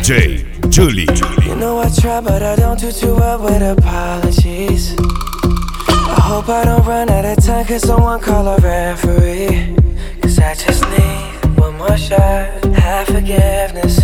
DJ Julie. You know I try, but I don't do too well with apologies. I hope I don't run out of time, cause someone call a referee. Cause I just need one more shot, have forgiveness.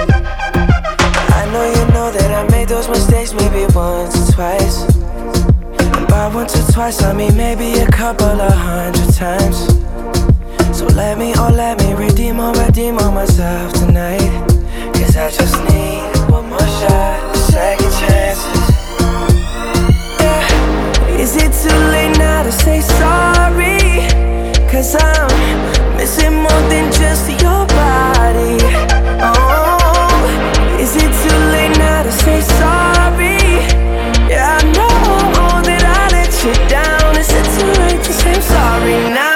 I know you know that I made those mistakes maybe once or twice. And by once or twice I mean maybe a couple of 100 times. So let me redeem on myself tonight. Cause I just need one more shot, second chances. Yeah. Is it too late now to say sorry? Cause I'm missing more than just your body. Oh, is it too late now to say sorry? Yeah, I know that I let you down. Is it too late to say I'm sorry now?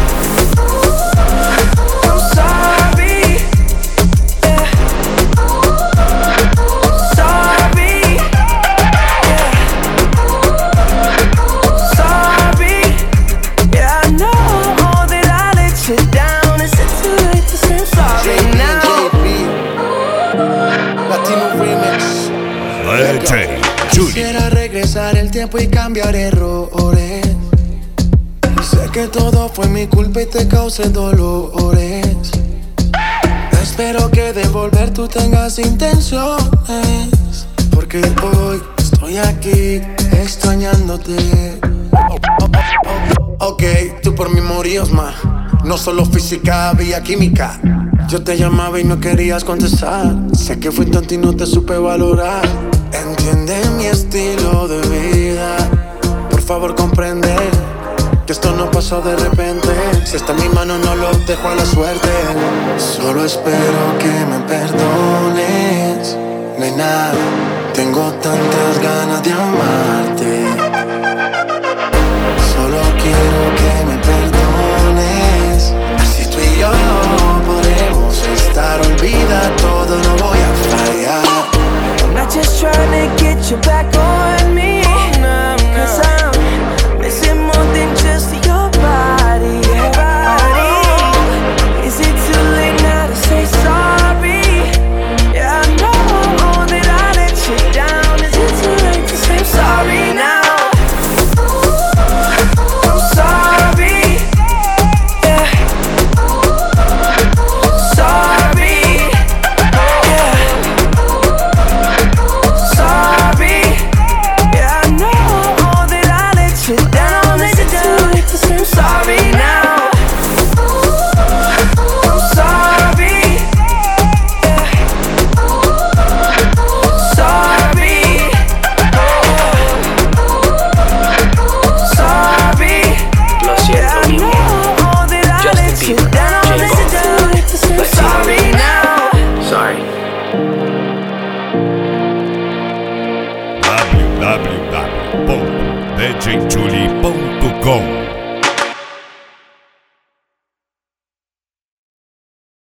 Quisiera regresar el tiempo y cambiar errores. Sé que todo fue mi culpa y te causé dolores. Espero que de volver tú tengas intenciones, porque hoy estoy aquí extrañándote. Ok, tú por mí morías más. No solo física, había química. Yo te llamaba y no querías contestar. Sé que fui tonto y no te supe valorar. Entiende mi estilo de vida. Por favor comprende que esto no pasó de repente. Si está en mi mano no lo dejo a la suerte. Solo espero que me perdones, nena. Tengo tantas ganas de amarte. Solo quiero que me perdones. Así tú y yo podremos estar. Olvida todo, no voy a fallar. I'm not just trying to get you back on me. Cause I'm missing more than just your body. Oh, is it too late now to say sorry? Yeah, I know that I let you down. Is it too late to say I'm sorry now? I'm sorry. Yeah. Sorry. Yeah. Sorry. Yeah, I know that I let you down. Is it too late to say I'm sorry now? I'm sorry. Yeah. Sorry. Sorry. Lo siento, mi amor. Justin Bieber, J Balvin, sorry now. Sorry. www.djjulie.com